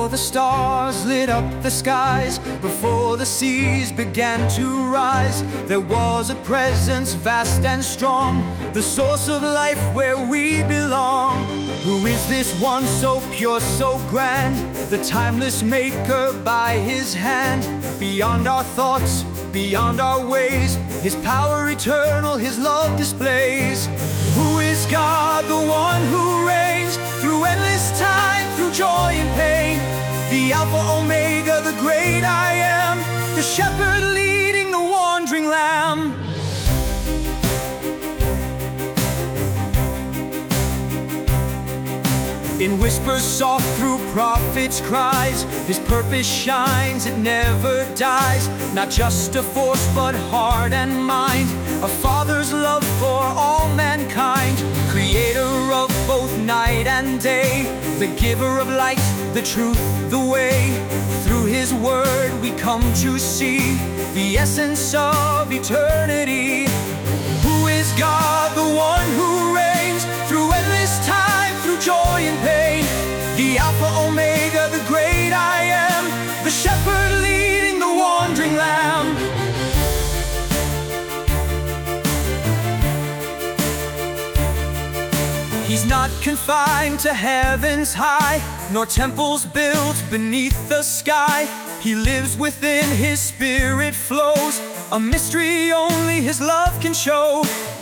the stars lit up the skies, before the seas began to rise, there was a presence vast and strong, the source of life where we belong. Who is this one so pure, so grand, the timeless maker by his hand? Beyond our thoughts, beyond our ways, his power eternal, his love displays. Who is God, the one who reigns through endless time, through joy and pain? The Alpha Omega, the great I am, the shepherd leading the wandering lamb. In whispers soft, through prophets' cries, his purpose shines, it never dies. Not just a force, but heart and mind, a father's love for all mankind. Creator of both night and day, the giver of light, the truth, the way. Through his word we come to see the essence of eternity. Who is God, the one who reigns through endless time, through joy and pain? The Alpha Omega, the great I am, the shepherd leading the wandering lamb. He's not confined to heaven's high, nor temples built beneath the sky. He lives within, his spirit flows, a mystery only his love can show.